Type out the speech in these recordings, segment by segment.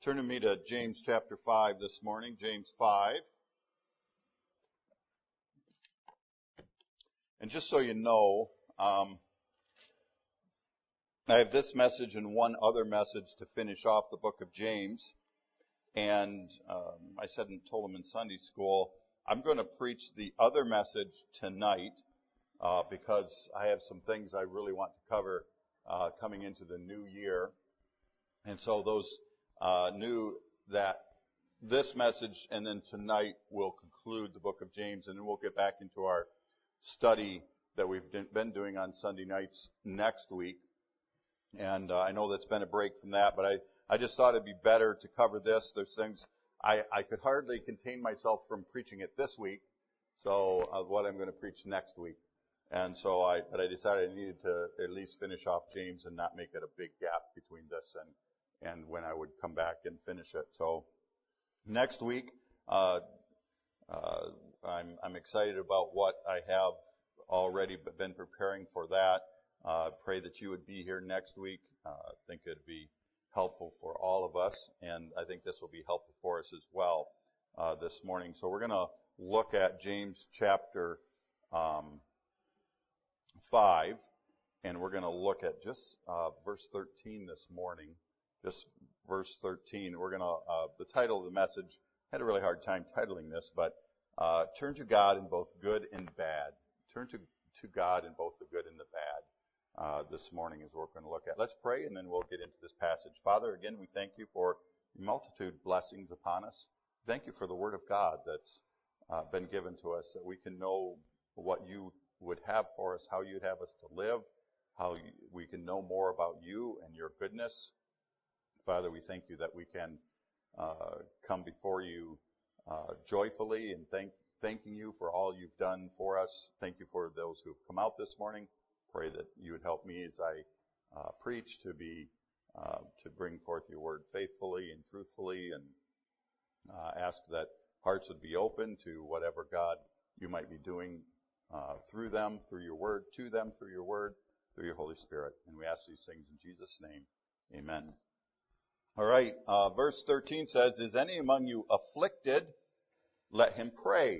Turn with me to James chapter 5 this morning, James 5. And just so you know, I have this message and one other message to finish off the book of James. And I said and told them in Sunday school, I'm going to preach the other message tonight because I have some things I really want to cover coming into the new year. And so those knew that this message and then tonight will conclude the book of James, and then we'll get back into our study that we've been doing on Sunday nights next week. And I know that's been a break from that, but I just thought it'd be better to cover this. There's things I could hardly contain myself from preaching it this week, so what I'm going to preach next week. And so I decided I needed to at least finish off James and not make it a big gap between this and when I would come back and finish it. So next week, I'm excited about what I have already been preparing for that. Pray that you would be here next week. I think it'd be helpful for all of us, and I think this will be helpful for us as well this morning. So we're going to look at James chapter 5, and we're going to look at just verse 13 this morning. Just verse 13. We're going to, the title of the message, I had a really hard time titling this, but turn to God in both good and bad. Turn to God in both the good and the bad this morning is what we're going to look at. Let's pray, and then we'll get into this passage. Father, again, we thank you for multitude blessings upon us. Thank you for the Word of God that's been given to us, that we can know what you would have for us, how you'd have us to live, how we can know more about you and your goodness. Father, we thank you that we can come before you joyfully and thanking you for all you've done for us. Thank you for those who have come out this morning. Pray that you would help me as I preach to bring forth your word faithfully and truthfully, and ask that hearts would be open to whatever, God, you might be doing through them, through your word, to them, through your word, through your Holy Spirit. And we ask these things in Jesus' name. Amen. All right, verse 13 says, "Is any among you afflicted? Let him pray.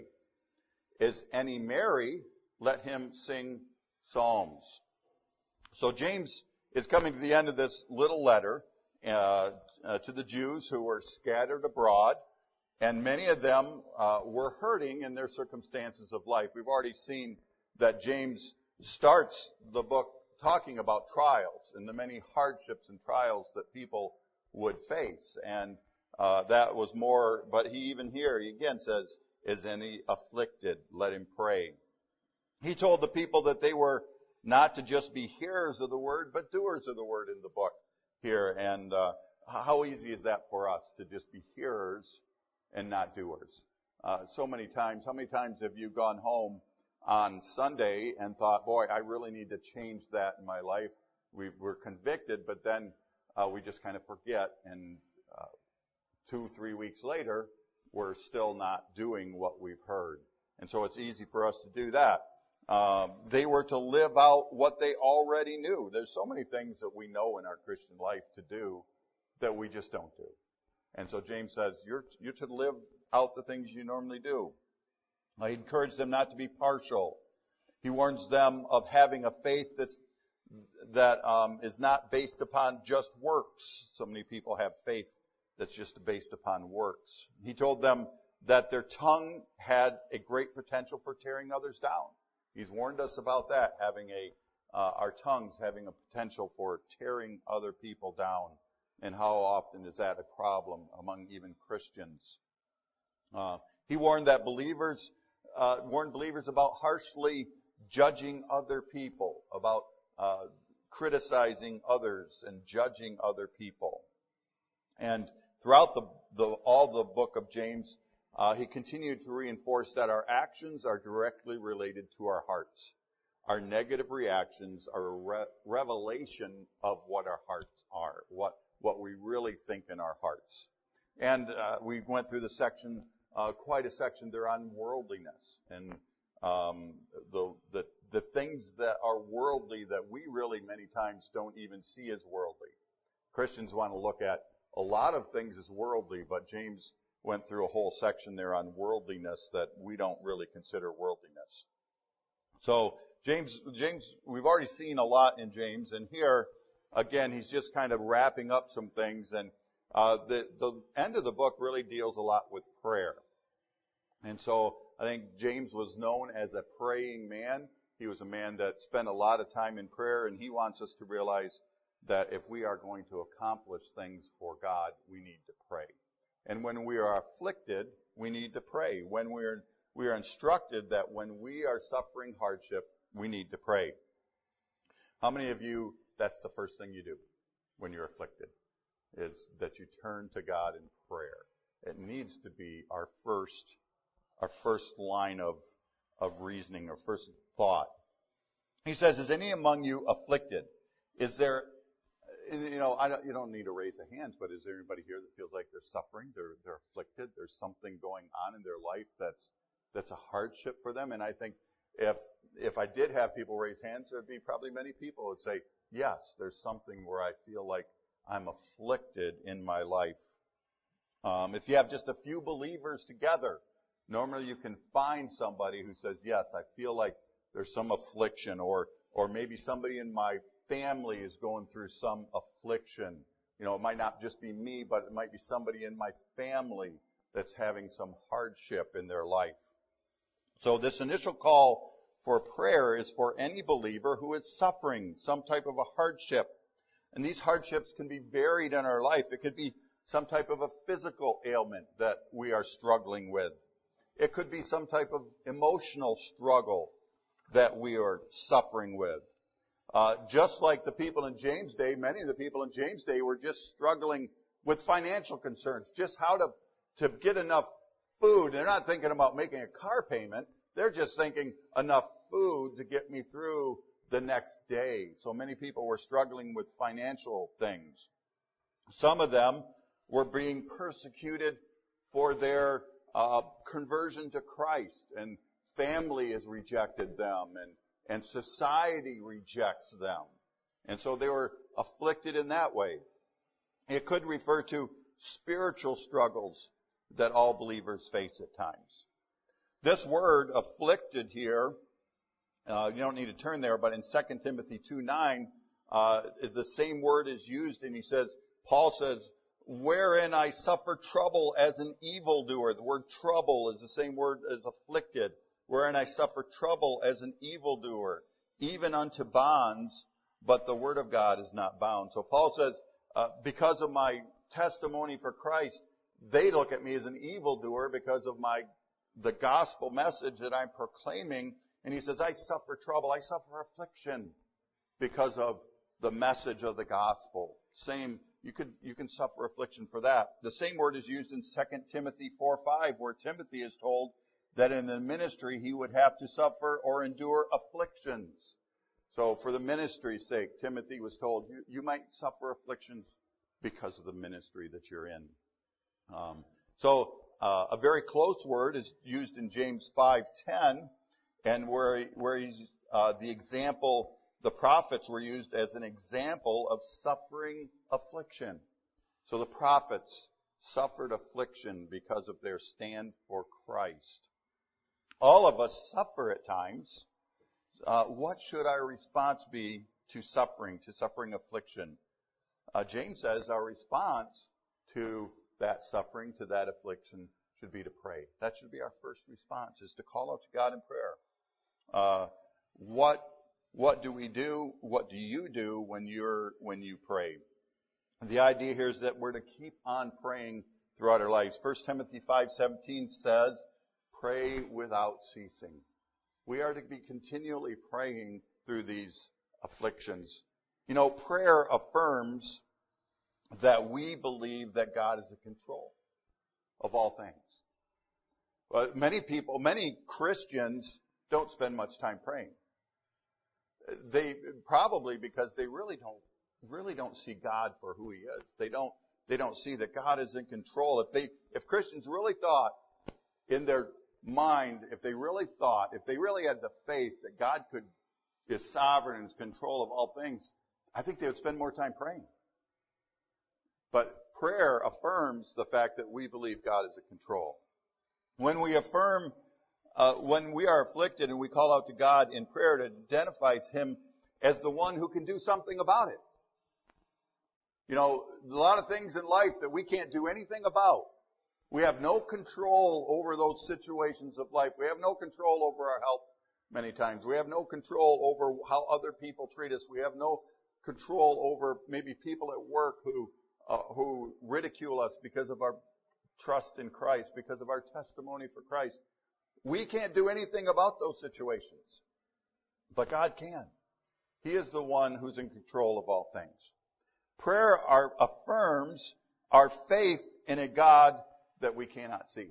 Is any merry? Let him sing psalms." So James is coming to the end of this little letter to the Jews who were scattered abroad, and many of them were hurting in their circumstances of life. We've already seen that James starts the book talking about trials and the many hardships and trials that people would face. And that was more, but he again says, "Is any afflicted? Let him pray." He told the people that they were not to just be hearers of the word, but doers of the word in the book here. And how easy is that for us to just be hearers and not doers? So many times, how many times have you gone home on Sunday and thought, boy, I really need to change that in my life? We're convicted, but then we just kind of forget, and 2-3 weeks later, we're still not doing what we've heard. And so it's easy for us to do that. They were to live out what they already knew. There's so many things that we know in our Christian life to do that we just don't do. And so James says, you're to live out the things you normally do. He encouraged them not to be partial. He warns them of having a faith that is not based upon just works. So many people have faith that's just based upon works. He told them that their tongue had a great potential for tearing others down. He's warned us about that, having our tongues having a potential for tearing other people down. And how often is that a problem among even Christians? He warned believers about harshly judging other people, about criticizing others and judging other people. And throughout all the book of James, he continued to reinforce that our actions are directly related to our hearts. Our negative reactions are a revelation of what our hearts are, what we really think in our hearts. And we went through the section, quite a section there on worldliness and the things that are worldly that we really many times don't even see as worldly. Christians want to look at, a lot of things as worldly, but James went through a whole section there on worldliness that we don't really consider worldliness. So James, we've already seen a lot in James, and here, again, he's just kind of wrapping up some things, and the end of the book really deals a lot with prayer. And so I think James was known as a praying man. He was a man that spent a lot of time in prayer, and he wants us to realize that if we are going to accomplish things for God, we need to pray. And when we are afflicted, we need to pray. When we are instructed that when we are suffering hardship, we need to pray. How many of you, that's the first thing you do when you're afflicted, is that you turn to God in prayer? It needs to be our first line of reasoning, or first thought. He says, is any among you afflicted? Is there, you don't need to raise the hands, but is there anybody here that feels like they're suffering, they're afflicted, there's something going on in their life that's a hardship for them? And I think if I did have people raise hands, there'd be probably many people who would say, yes, there's something where I feel like I'm afflicted in my life. If you have just a few believers together, normally you can find somebody who says, yes, I feel like there's some affliction, or maybe somebody in my family is going through some affliction. It might not just be me, but it might be somebody in my family that's having some hardship in their life. So this initial call for prayer is for any believer who is suffering some type of a hardship. And these hardships can be varied in our life. It could be some type of a physical ailment that we are struggling with. It could be some type of emotional struggle that we are suffering with. Just like the people in James' day, many of the people in James' day were just struggling with financial concerns, just how to get enough food. They're not thinking about making a car payment. They're just thinking enough food to get me through the next day. So many people were struggling with financial things. Some of them were being persecuted for their conversion to Christ, and family has rejected them, and society rejects them. And so they were afflicted in that way. It could refer to spiritual struggles that all believers face at times. This word, afflicted, here, you don't need to turn there, but in 2 Timothy 2:9, the same word is used, and Paul says, wherein I suffer trouble as an evildoer. The word trouble is the same word as afflicted. Wherein I suffer trouble as an evildoer, even unto bonds, but the word of God is not bound. So Paul says, because of my testimony for Christ, they look at me as an evildoer because of the gospel message that I'm proclaiming. And he says, I suffer trouble, I suffer affliction because of the message of the gospel. You can suffer affliction for that. The same word is used in 2 Timothy 4:5, where Timothy is told that in the ministry he would have to suffer or endure afflictions. So for the ministry's sake, Timothy was told, you might suffer afflictions because of the ministry that you're in. A very close word is used in James 5:10, and where he's the example, the prophets were used as an example of suffering affliction. So the prophets suffered affliction because of their stand for Christ. All of us suffer at times. What should our response be to suffering affliction? James says our response to that suffering, to that affliction, should be to pray. That should be our first response, is to call out to God in prayer. What do we do? What do you do when you pray? The idea here is that we're to keep on praying throughout our lives. 1 Timothy 5:17 says, pray without ceasing. We are to be continually praying through these afflictions. Prayer affirms that we believe that God is in control of all things. But many Christians don't spend much time praying. They probably because they really don't see God for who He is. They don't see that God is in control. If Christians really thought in their mind, if they really had the faith that God is sovereign and in control of all things, I think they would spend more time praying. But prayer affirms the fact that we believe God is in control. When we affirm, when we are afflicted and we call out to God in prayer, it identifies Him as the one who can do something about it. You know, a lot of things in life that we can't do anything about. We have no control over those situations of life. We have no control over our health many times. We have no control over how other people treat us. We have no control over maybe people at work who ridicule us because of our trust in Christ, because of our testimony for Christ. We can't do anything about those situations. But God can. He is the one who's in control of all things. Prayer affirms our faith in a God that we cannot see.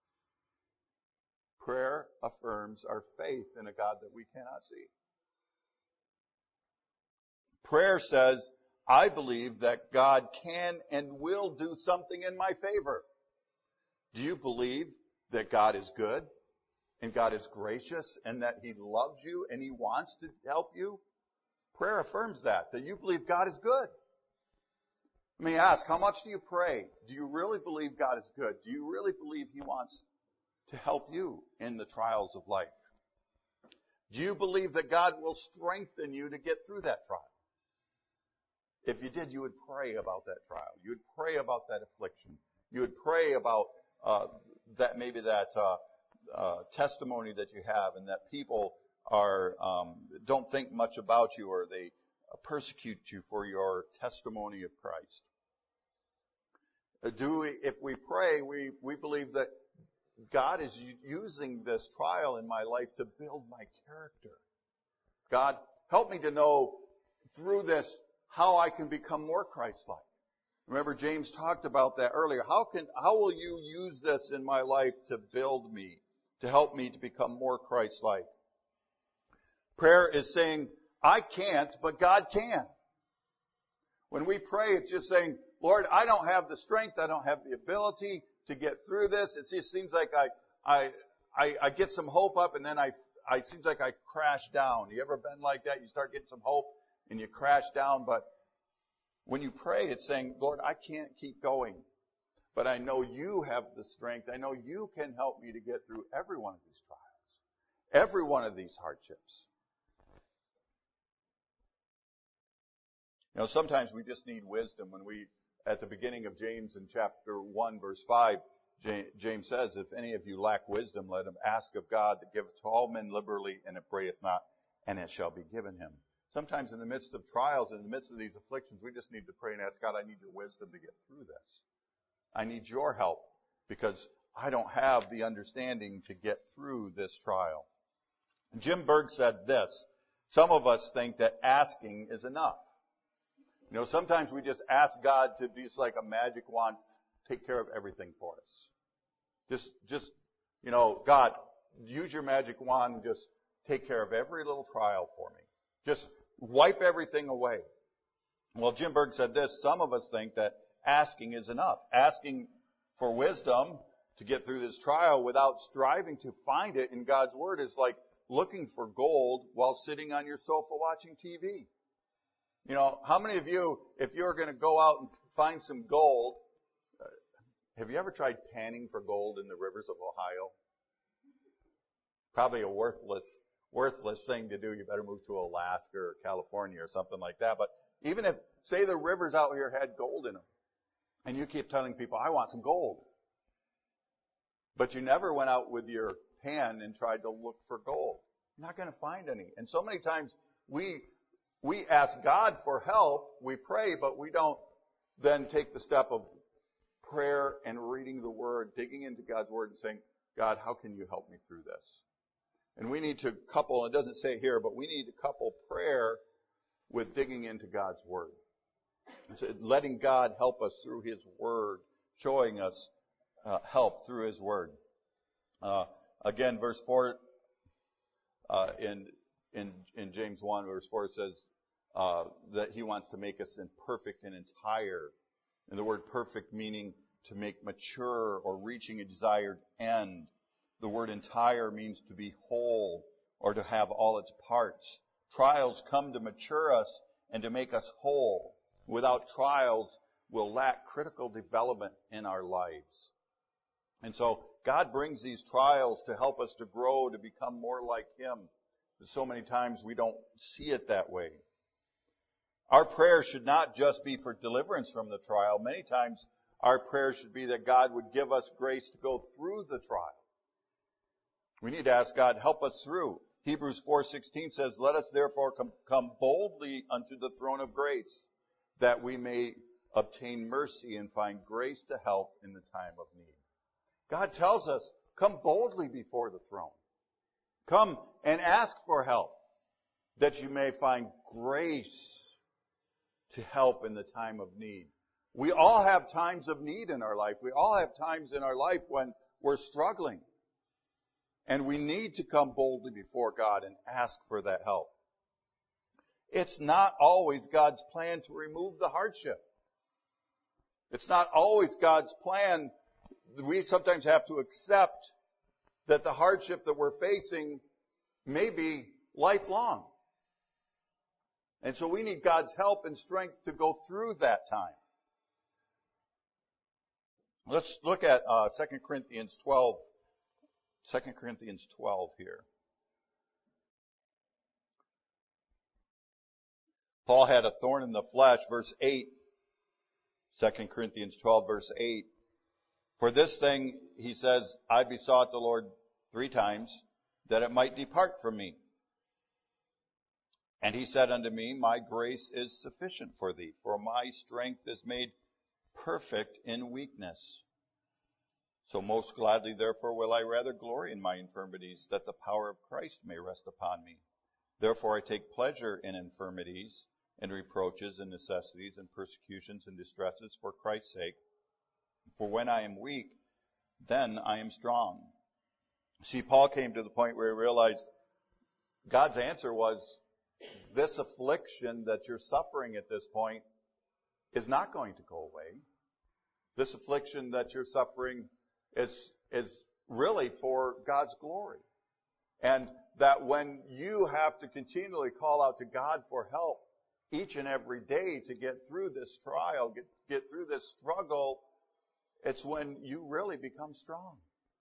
Prayer affirms our faith in a God that we cannot see. Prayer says, I believe that God can and will do something in my favor. Do you believe that God is good and God is gracious and that He loves you and He wants to help you? Prayer affirms that you believe God is good. Let me ask, how much do you pray? Do you really believe God is good? Do you really believe He wants to help you in the trials of life? Do you believe that God will strengthen you to get through that trial? If you did, you would pray about that trial. You would pray about that affliction. You would pray about that testimony that you have, and that people don't think much about you, or they persecute you for your testimony of Christ. If we pray, we believe that God is using this trial in my life to build my character. God, help me to know through this how I can become more Christ-like. Remember, James talked about that earlier. How will you use this in my life to build me, to help me to become more Christ-like? Prayer is saying, I can't, but God can. When we pray, it's just saying, Lord, I don't have the strength, I don't have the ability to get through this. It just seems like I get some hope up, and then it seems like I crash down. You ever been like that? You start getting some hope and you crash down, but when you pray, it's saying, Lord, I can't keep going, but I know you have the strength. I know you can help me to get through every one of these trials, every one of these hardships. You know, sometimes we just need wisdom. At the beginning of James in chapter 1, verse 5, James says, if any of you lack wisdom, let him ask of God that giveth to all men liberally and upbraideth not, and it shall be given him. Sometimes in the midst of trials, in the midst of these afflictions, we just need to pray and ask God, I need your wisdom to get through this. I need your help because I don't have the understanding to get through this trial. Jim Berg said this, some of us think that asking is enough. You know, sometimes we just ask God to be like a magic wand, take care of everything for us. Just, you know, God, use your magic wand and just take care of every little trial for me. Just wipe everything away. Well, Jim Berg said this, some of us think that asking is enough. Asking for wisdom to get through this trial without striving to find it in God's Word is like looking for gold while sitting on your sofa watching TV. You know, how many of you, if you're going to go out and find some gold, have you ever tried panning for gold in the rivers of Ohio? Probably a worthless thing to do. You better move to Alaska or California or something like that. But even if, say the rivers out here had gold in them, and you keep telling people, I want some gold. But you never went out with your pan and tried to look for gold. You're not going to find any. And so many times we ask God for help, we pray, but we don't then take the step of prayer and reading the Word, digging into God's Word and saying, God, how can you help me through this? And we need to couple, it doesn't say here, but we need to couple prayer with digging into God's Word. Letting God help us through His Word, showing us help through His Word. Again, verse 4, in James 1, verse 4, it says that He wants to make us perfect and entire. And the word perfect meaning to make mature or reaching a desired end. The word entire means to be whole or to have all its parts. Trials come to mature us and to make us whole. Without trials, will lack critical development in our lives. And so God brings these trials to help us to grow, to become more like Him. But so many times we don't see it that way. Our prayer should not just be for deliverance from the trial. Many times our prayer should be that God would give us grace to go through the trial. We need to ask God, help us through. Hebrews 4:16 says, let us therefore come boldly unto the throne of grace, that we may obtain mercy and find grace to help in the time of need. God tells us, come boldly before the throne. Come and ask for help, that you may find grace to help in the time of need. We all have times of need in our life. We all have times in our life when we're struggling. And we need to come boldly before God and ask for that help. It's not always God's plan to remove the hardship. It's not always God's plan. We sometimes have to accept that the hardship that we're facing may be lifelong. And so we need God's help and strength to go through that time. Let's look at 2 Corinthians 12. 2 Corinthians 12 here. Paul had a thorn in the flesh, verse 8. 2 Corinthians 12, verse 8. For this thing, he says, I besought the Lord 3 times, that it might depart from me. And he said unto me, my grace is sufficient for thee, for my strength is made perfect in weakness. So most gladly, therefore, will I rather glory in my infirmities, that the power of Christ may rest upon me. Therefore I take pleasure in infirmities, and reproaches, and necessities, and persecutions, and distresses for Christ's sake. For when I am weak, then I am strong. See, Paul came to the point where he realized God's answer was, this affliction that you're suffering at this point is not going to go away. This affliction that you're suffering is really for God's glory. And that when you have to continually call out to God for help each and every day to get through this trial, get through this struggle, it's when you really become strong.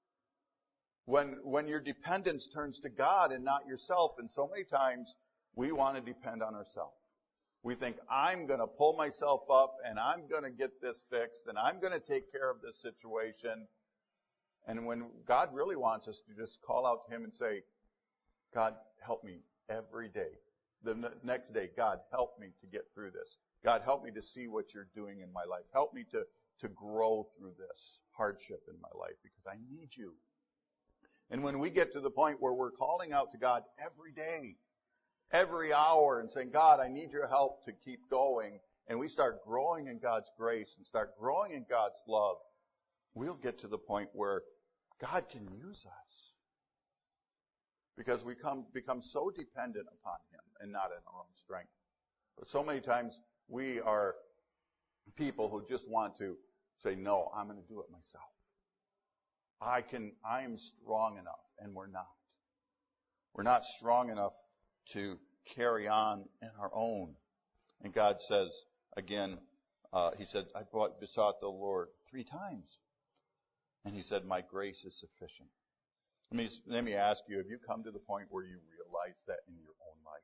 When your dependence turns to God and not yourself. And so many times we want to depend on ourselves. We think, I'm going to pull myself up and I'm going to get this fixed and I'm going to take care of this situation. And when God really wants us to just call out to Him and say, God, help me every day. The next day, God, help me to get through this. God, help me to see what you're doing in my life. Help me to grow through this hardship in my life because I need you. And when we get to the point where we're calling out to God every day, every hour, and saying, God, I need your help to keep going, and we start growing in God's grace and start growing in God's love, we'll get to the point where God can use us. Because we become so dependent upon Him and not in our own strength. But so many times we are people who just want to say, no, I'm going to do it myself. I am strong enough, and we're not. We're not strong enough to carry on in our own. And God says, again, He said, I besought the Lord 3 times. And He said, my grace is sufficient. Let me ask you, have you come to the point where you realize that in your own life?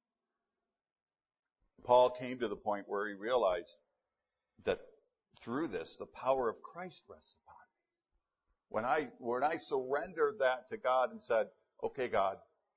Paul came to the point where he realized that through this, the power of Christ rests upon me. When I surrendered that to God and said, okay, God,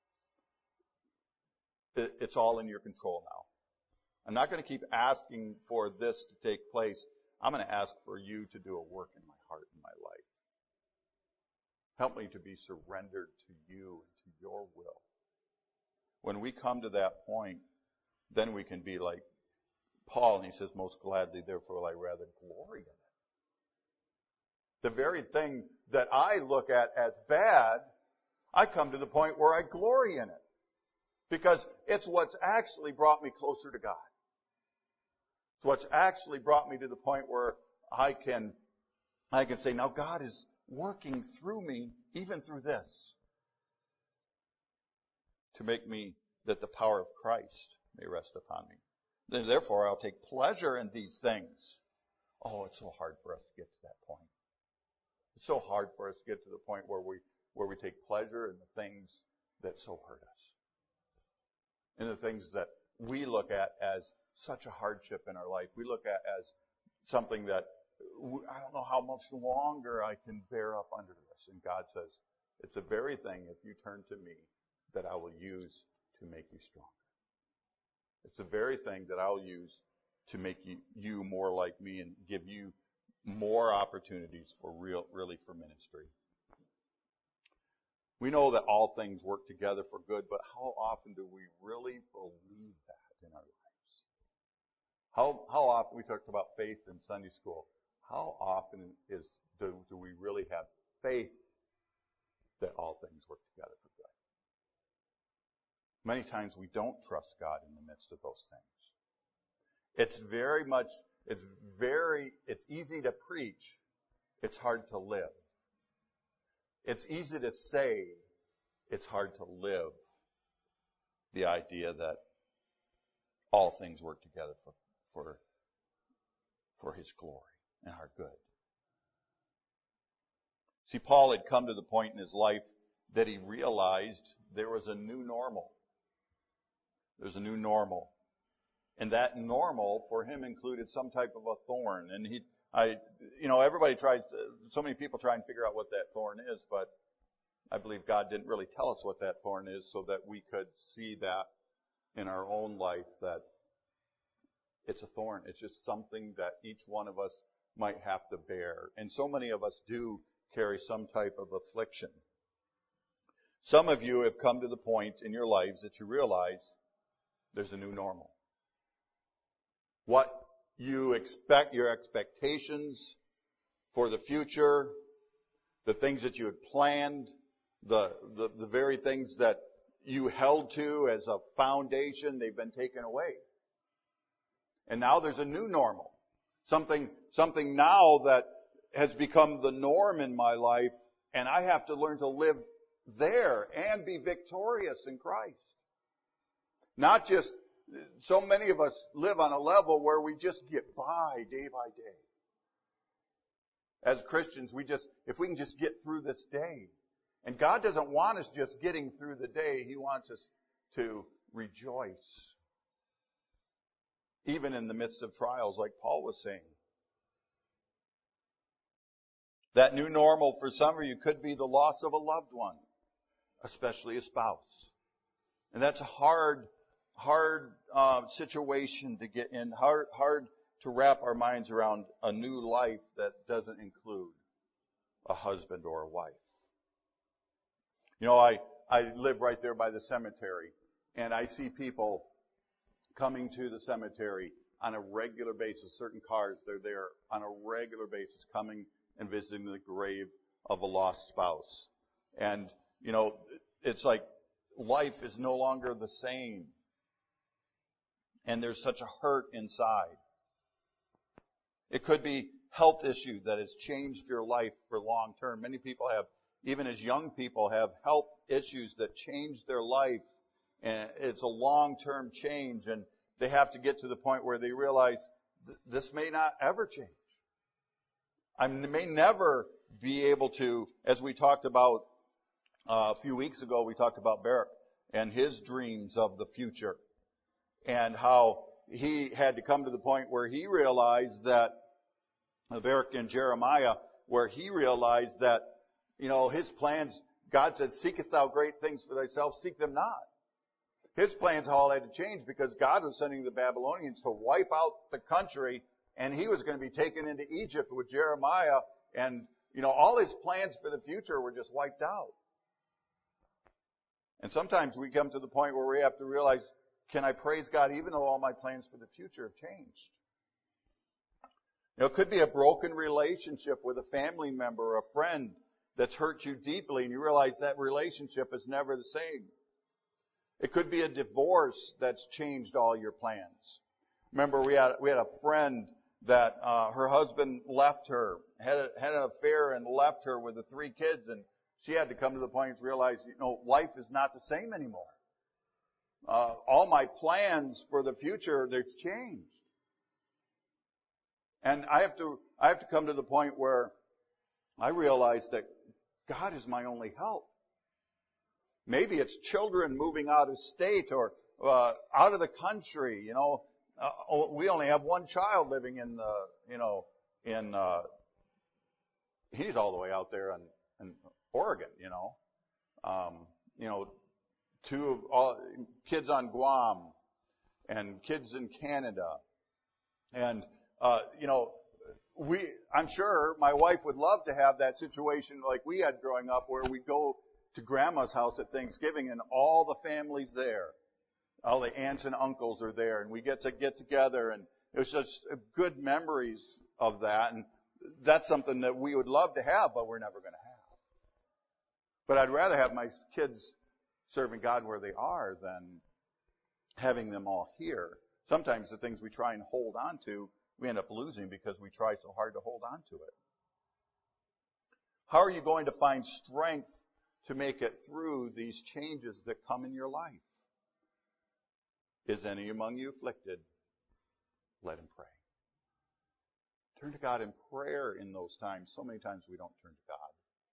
it's all in your control now. I'm not going to keep asking for this to take place. I'm going to ask for you to do a work in my heart and my life. Help me to be surrendered to you and to your will. When we come to that point, then we can be like Paul, and he says, most gladly, therefore, will I rather glory in it. The very thing that I look at as bad, I come to the point where I glory in it. Because it's what's actually brought me closer to God. It's what's actually brought me to the point where I can say, now God is working through me, even through this, to make me that the power of Christ may rest upon me. Therefore, I'll take pleasure in these things. Oh, it's so hard for us to get to that point. It's so hard for us to get to the point where we take pleasure in the things that so hurt us. And the things that we look at as such a hardship in our life. We look at as something that I don't know how much longer I can bear up under this. And God says, it's the very thing, if you turn to me, that I will use to make you stronger. It's the very thing that I'll use to make you more like me and give you more opportunities for really for ministry. We know that all things work together for good, but how often do we really believe that in our lives? How often, we talked about faith in Sunday school, how often do we really have faith that all things work together for good? Many times we don't trust God in the midst of those things. It's easy to preach. It's hard to live. It's easy to say. It's hard to live the idea that all things work together for His glory and our good. See, Paul had come to the point in his life that he realized there was a new normal. There's a new normal. And that normal for him included some type of a thorn. And everybody so many people try and figure out what that thorn is, but I believe God didn't really tell us what that thorn is so that we could see that in our own life, that it's a thorn. It's just something that each one of us might have to bear. And so many of us do carry some type of affliction. Some of you have come to the point in your lives that you realize there's a new normal. What you expect, your expectations for the future, the things that you had planned, the very things that you held to as a foundation, they've been taken away. And now there's a new normal. Something now that has become the norm in my life, and I have to learn to live there and be victorious in Christ. Not just, so many of us live on a level where we just get by day by day. As Christians, if we can just get through this day. And God doesn't want us just getting through the day. He wants us to rejoice. Even in the midst of trials, like Paul was saying. That new normal for some of you could be the loss of a loved one, especially a spouse. And that's a hard situation to get in, hard to wrap our minds around a new life that doesn't include a husband or a wife. I live right there by the cemetery, and I see people coming to the cemetery on a regular basis. Certain cars, they're there on a regular basis, coming and visiting the grave of a lost spouse. And, it's like life is no longer the same. And there's such a hurt inside. It could be health issue that has changed your life for long term. Many people have, even as young people, have health issues that change their life. And it's a long-term change. And they have to get to the point where they realize this may not ever change. I may never be able to, as we talked about a few weeks ago, we talked about Barak and his dreams of the future and how he had to come to the point where he realized that, Barak and Jeremiah, where he realized that, his plans, God said, seekest thou great things for thyself, seek them not. His plans all had to change because God was sending the Babylonians to wipe out the country, and he was going to be taken into Egypt with Jeremiah, and, all his plans for the future were just wiped out. And sometimes we come to the point where we have to realize, can I praise God even though all my plans for the future have changed? It could be a broken relationship with a family member or a friend that's hurt you deeply, and you realize that relationship is never the same. It could be a divorce that's changed all your plans. Remember, we had a friend that her husband left her, had an affair and left her with the 3 kids, and she had to come to the point to realize, life is not the same anymore. All my plans for the future, they've changed. And I have to come to the point where I realize that God is my only help. Maybe it's children moving out of state or out of the country. We only have one child living in he's all the way out there in Oregon. Two kids on Guam and kids in Canada, and I'm sure my wife would love to have that situation like we had growing up, where we go to Grandma's house at Thanksgiving and all the family's there. All the aunts and uncles are there, and we get together, and it's just good memories of that. And that's something that we would love to have, but we're never going to have. But I'd rather have my kids serving God where they are than having them all here. Sometimes the things we try and hold on to, we end up losing because we try so hard to hold on to it. How are you going to find strength to make it through these changes that come in your life? Is any among you afflicted? Let him pray. Turn to God in prayer in those times. So many times we don't turn to God.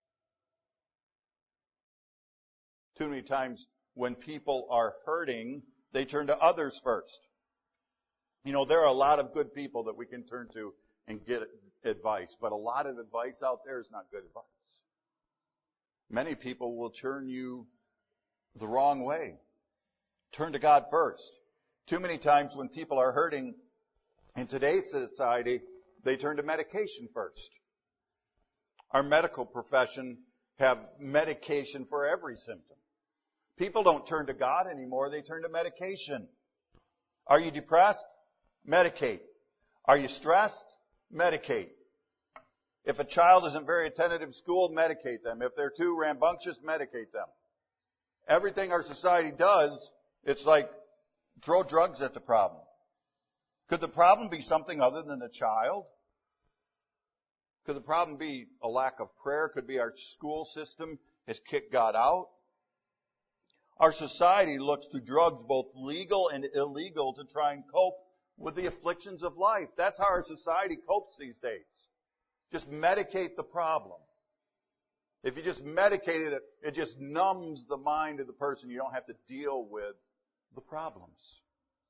Too many times when people are hurting, they turn to others first. There are a lot of good people that we can turn to and get advice, but a lot of advice out there is not good advice. Many people will turn you the wrong way. Turn to God first. Too many times when people are hurting in today's society, they turn to medication first. Our medical profession have medication for every symptom. People don't turn to God anymore, they turn to medication. Are you depressed? Medicate. Are you stressed? Medicate. If a child isn't very attentive in school, medicate them. If they're too rambunctious, medicate them. Everything our society does, it's like throw drugs at the problem. Could the problem be something other than the child? Could the problem be a lack of prayer? Could it be our school system has kicked God out? Our society looks to drugs, both legal and illegal, to try and cope with the afflictions of life. That's how our society copes these days. Just medicate the problem. If you just medicate it, it just numbs the mind of the person. You don't have to deal with the problems.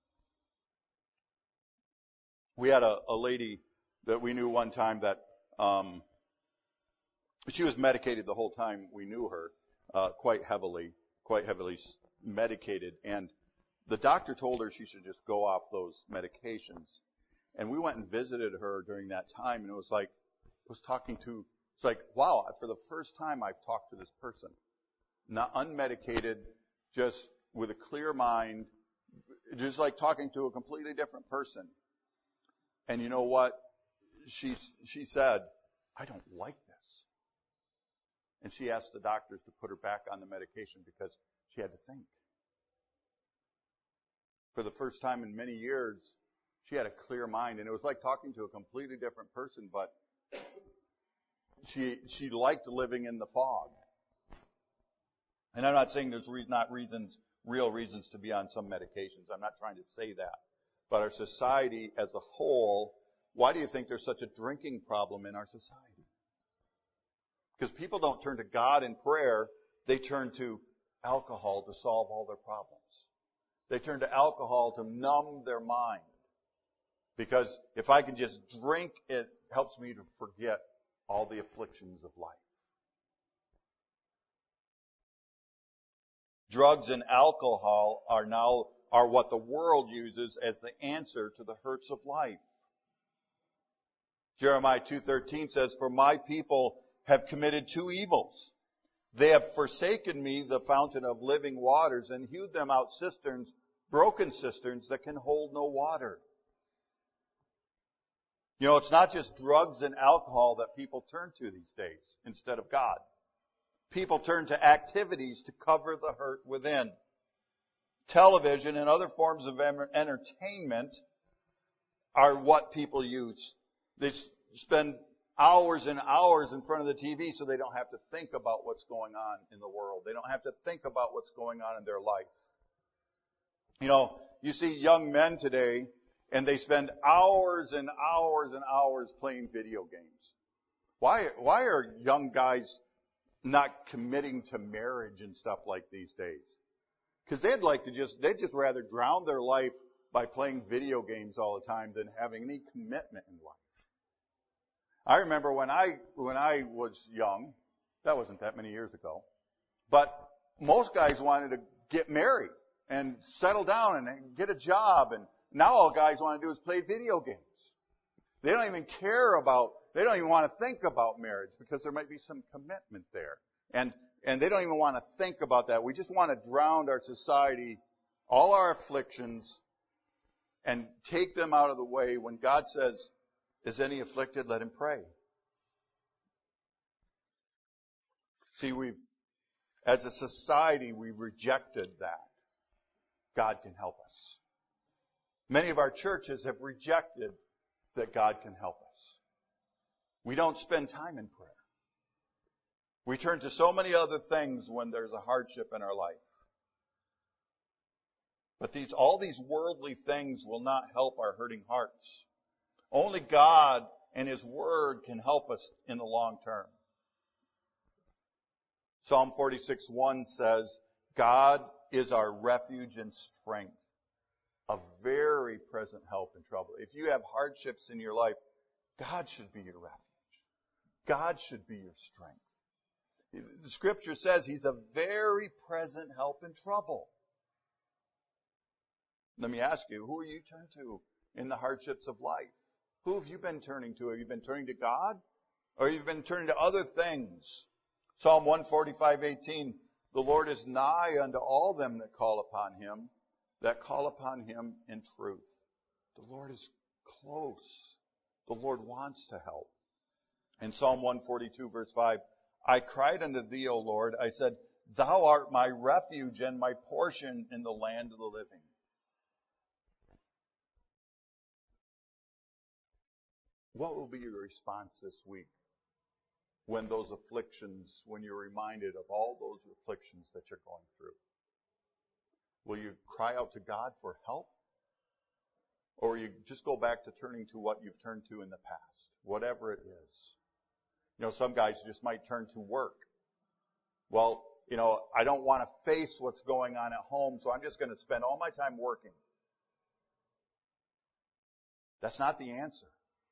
We had a lady that we knew one time that she was medicated the whole time we knew her, quite heavily medicated. And the doctor told her she should just go off those medications. And we went and visited her during that time, and it was like, wow, for the first time I've talked to this person. Not unmedicated, just with a clear mind, just like talking to a completely different person. And you know what? She said, I don't like this. And she asked the doctors to put her back on the medication because she had to think. For the first time in many years, she had a clear mind. And it was like talking to a completely different person, but she liked living in the fog. And I'm not saying there's not real reasons to be on some medications. I'm not trying to say that. But our society as a whole, why do you think there's such a drinking problem in our society? Because people don't turn to God in prayer. They turn to alcohol to solve all their problems. They turn to alcohol to numb their mind. Because if I can just drink, it helps me to forget all the afflictions of life. Drugs and alcohol are what the world uses as the answer to the hurts of life. Jeremiah 2:13 says, "For my people have committed two evils. They have forsaken me, the fountain of living waters, and hewed them out cisterns, broken cisterns that can hold no water." It's not just drugs and alcohol that people turn to these days instead of God. People turn to activities to cover the hurt within. Television and other forms of entertainment are what people use. They spend hours and hours in front of the TV so they don't have to think about what's going on in the world. They don't have to think about what's going on in their life. You see young men today, and they spend hours and hours and hours playing video games. Why are young guys not committing to marriage and stuff like these days? Because they'd just rather drown their life by playing video games all the time than having any commitment in life. I remember when I was young, that wasn't that many years ago, but most guys wanted to get married and settle down and get a job, and now all guys want to do is play video games. They don't even want to think about marriage because there might be some commitment there. And they don't even want to think about that. We just want to drown our society, all our afflictions, and take them out of the way when God says, is any afflicted? Let him pray. See, as a society, we've rejected that. God can help us. Many of our churches have rejected that God can help us. We don't spend time in prayer. We turn to so many other things when there's a hardship in our life. But all these worldly things will not help our hurting hearts. Only God and His Word can help us in the long term. Psalm 46:1 says, God is our refuge and strength, a very present help in trouble. If you have hardships in your life, God should be your refuge. God should be your strength. The Scripture says He's a very present help in trouble. Let me ask you, who are you turning to in the hardships of life? Who have you been turning to? Have you been turning to God? Or have you been turning to other things? Psalm 145:18, the Lord is nigh unto all them that call upon Him in truth. The Lord is close. The Lord wants to help. In Psalm 142, verse 5, I cried unto Thee, O Lord. I said, Thou art my refuge and my portion in the land of the living. What will be your response this week when you're reminded of all those afflictions that you're going through? Will you cry out to God for help? Or you just go back to turning to what you've turned to in the past, whatever it is? Some guys just might turn to work. Well, I don't want to face what's going on at home, so I'm just going to spend all my time working. That's not the answer.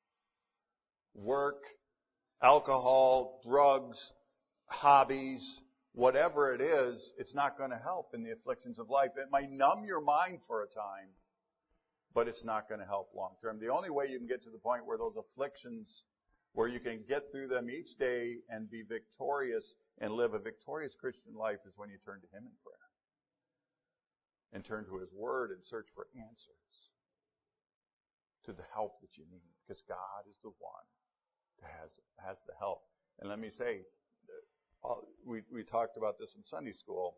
Work, alcohol, drugs, hobbies, whatever it is, it's not going to help in the afflictions of life. It might numb your mind for a time, but it's not going to help long term. The only way you can get to the point where those afflictions, where you can get through them each day and be victorious and live a victorious Christian life, is when you turn to Him in prayer and turn to His Word and search for answers to the help that you need, because God is the one that has the help. And let me say, we talked about this in Sunday school.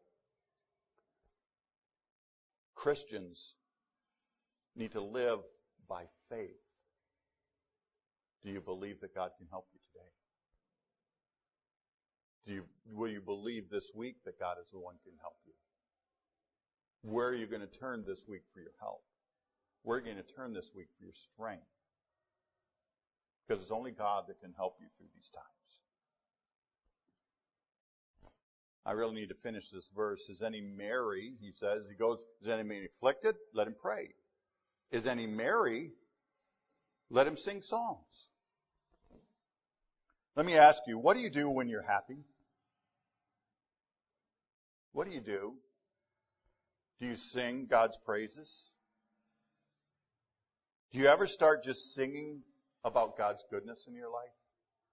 Christians need to live by faith. Do you believe that God can help you today? Will you believe this week that God is the one who can help you? Where are you going to turn this week for your help? Where are you going to turn this week for your strength? Because it's only God that can help you through these times. I really need to finish this verse. Is any merry, he says, is any afflicted? Let him pray. Is any merry? Let him sing songs. Let me ask you, what do you do when you're happy? What do you do? Do you sing God's praises? Do you ever start just singing about God's goodness in your life?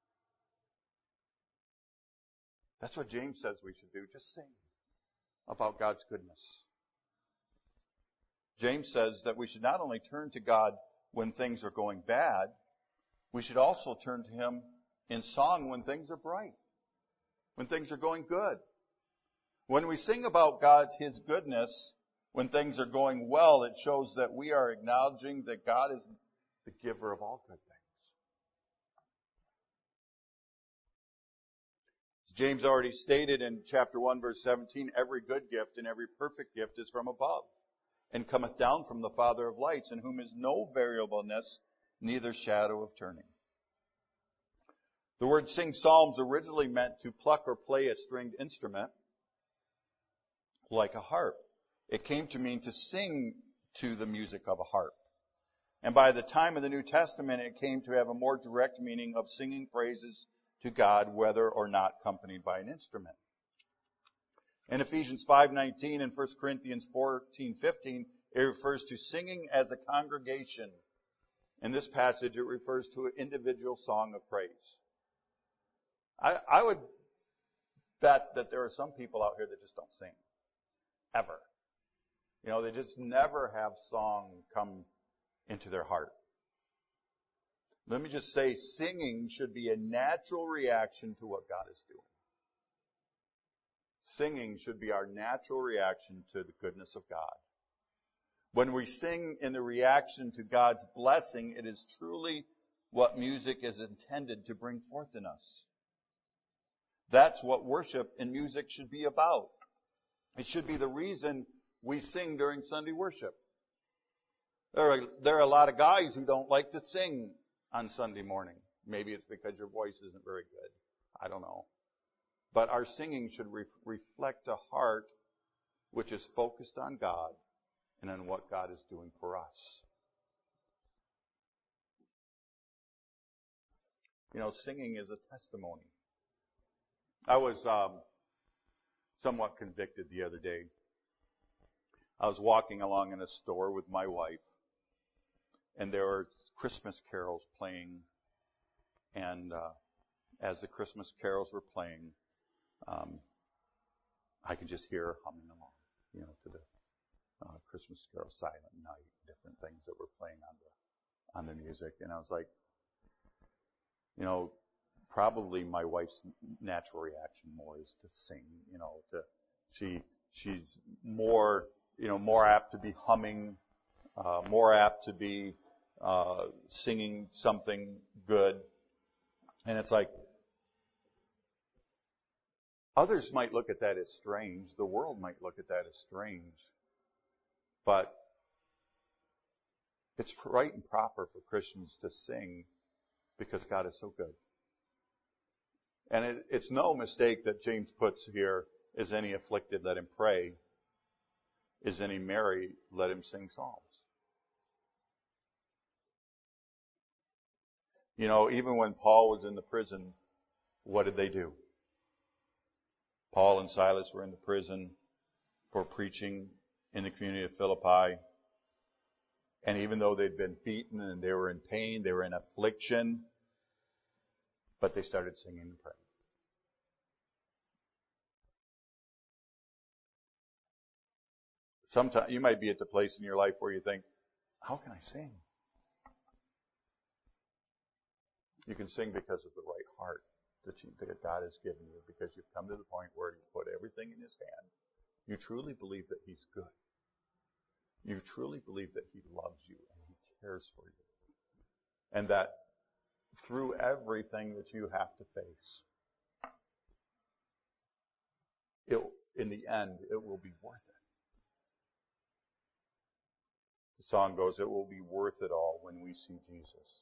That's what James says we should do. Just sing about God's goodness. James says that we should not only turn to God when things are going bad, we should also turn to Him in song when things are bright, when things are going good. When we sing about His goodness, when things are going well, it shows that we are acknowledging that God is the giver of all good things. James already stated in chapter 1, verse 17, every good gift and every perfect gift is from above and cometh down from the Father of lights, in whom is no variableness, neither shadow of turning. The word sing psalms originally meant to pluck or play a stringed instrument like a harp. It came to mean to sing to the music of a harp. And by the time of the New Testament, it came to have a more direct meaning of singing praises to God, whether or not accompanied by an instrument. In Ephesians 5:19 and 1 Corinthians 14:15, it refers to singing as a congregation. In this passage, it refers to an individual song of praise. I would bet that there are some people out here that just don't sing. Ever. You know, they just never have song come into their heart. Let me just say, singing should be a natural reaction to what God is doing. Singing should be our natural reaction to the goodness of God. When we sing in the reaction to God's blessing, it is truly what music is intended to bring forth in us. That's what worship and music should be about. It should be the reason we sing during Sunday worship. There are a lot of guys who don't like to sing on Sunday morning. Maybe it's because your voice isn't very good. I don't know. But our singing should reflect a heart which is focused on God and on what God is doing for us. You know, singing is a testimony. I was somewhat convicted the other day. I was walking along in a store with my wife, and there were Christmas carols playing. And as the Christmas carols were playing, I could just hear her humming along, you know, to the Christmas carol, Silent Night, different things that were playing on the music. And I was like, you know, probably my wife's natural reaction more is to sing, you know, she's more, you know, more apt to be humming, more apt to be singing something good. And it's like, others might look at that as strange. The world might look at that as strange. But it's right and proper for Christians to sing because God is so good. And it's no mistake that James puts here, is any afflicted, let him pray. Is any merry, let him sing psalms. You know, even when Paul was in the prison, what did they do? Paul and Silas were in the prison for preaching in the community of Philippi. And even though they'd been beaten and they were in pain, they were in affliction, but they started singing and praying. Sometimes you might be at the place in your life where you think, how can I sing? You can sing because of the right heart that God has given you, because you've come to the point where you put everything in His hand. You truly believe that He's good. You truly believe that He loves you and He cares for you. And that through everything that you have to face, in the end, it will be worth it. The song goes, it will be worth it all when we see Jesus.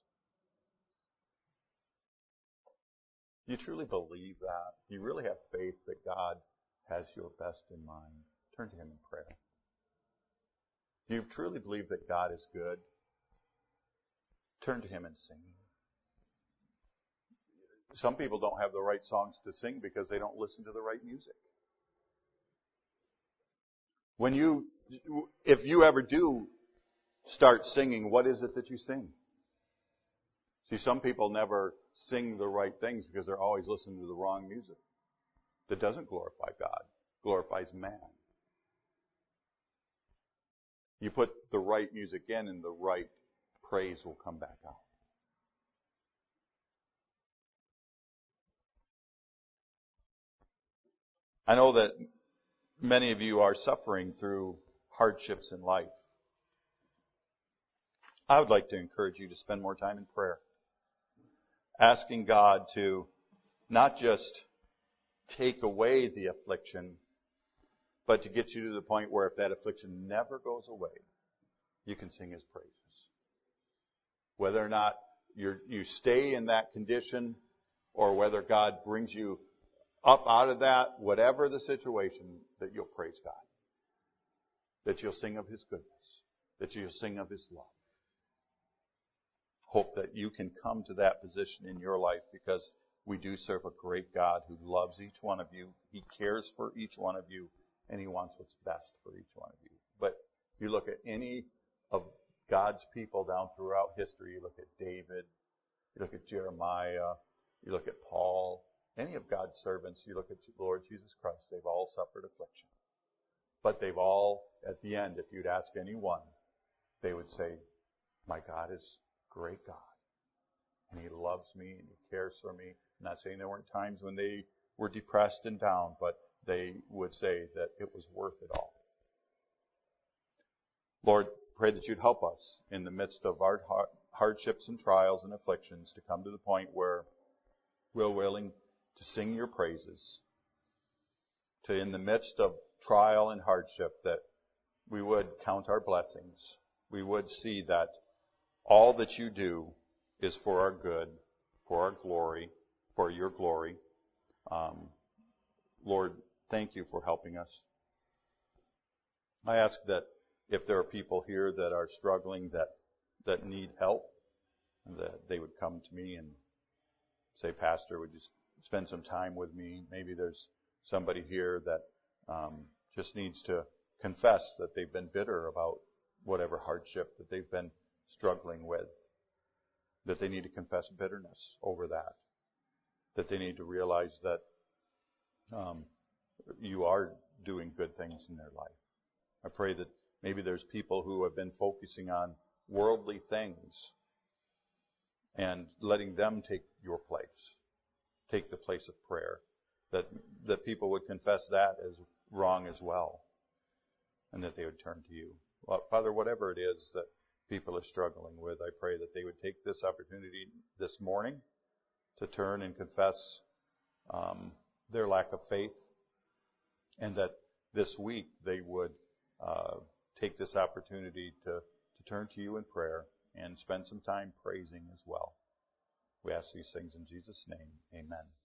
You truly believe that? You really have faith that God has your best in mind? Turn to Him in prayer. Do you truly believe that God is good? Turn to Him and sing. Some people don't have the right songs to sing because they don't listen to the right music. If you ever do start singing, what is it that you sing? See, some people never sing the right things because they're always listening to the wrong music. That doesn't glorify God, glorifies man. You put the right music in and the right praise will come back out. I know that many of you are suffering through hardships in life. I would like to encourage you to spend more time in prayer, asking God to not just take away the affliction, but to get you to the point where if that affliction never goes away, you can sing His praises. Whether or not you stay in that condition, or whether God brings you up out of that, whatever the situation, that you'll praise God. That you'll sing of His goodness. That you'll sing of His love. Hope that you can come to that position in your life, because we do serve a great God who loves each one of you. He cares for each one of you, and He wants what's best for each one of you. But you look at any of God's people down throughout history, you look at David, you look at Jeremiah, you look at Paul, any of God's servants, you look at Lord Jesus Christ, they've all suffered affliction. But they've all, at the end, if you'd ask anyone, they would say, my God is a great God. And He loves me and He cares for me. I'm not saying there weren't times when they were depressed and down, but they would say that it was worth it all. Lord, pray that you'd help us in the midst of our hardships and trials and afflictions to come to the point where we're willing to sing your praises, to in the midst of trial and hardship that we would count our blessings. We would see that all that you do is for our good, for our glory, for your glory. Lord, thank you for helping us. I ask that if there are people here that are struggling, that need help, that they would come to me and say, Pastor, would you spend some time with me? Maybe there's somebody here that just needs to confess that they've been bitter about whatever hardship that they've been struggling with, that they need to confess bitterness over that they need to realize that you are doing good things in their life. I pray that maybe there's people who have been focusing on worldly things and letting them take your place, take the place of prayer, that people would confess that as wrong as well, and that they would turn to you. Well, Father, whatever it is that people are struggling with, I pray that they would take this opportunity this morning to turn and confess their lack of faith, and that this week they would take this opportunity to turn to you in prayer and spend some time praising as well. We ask these things in Jesus' name. Amen.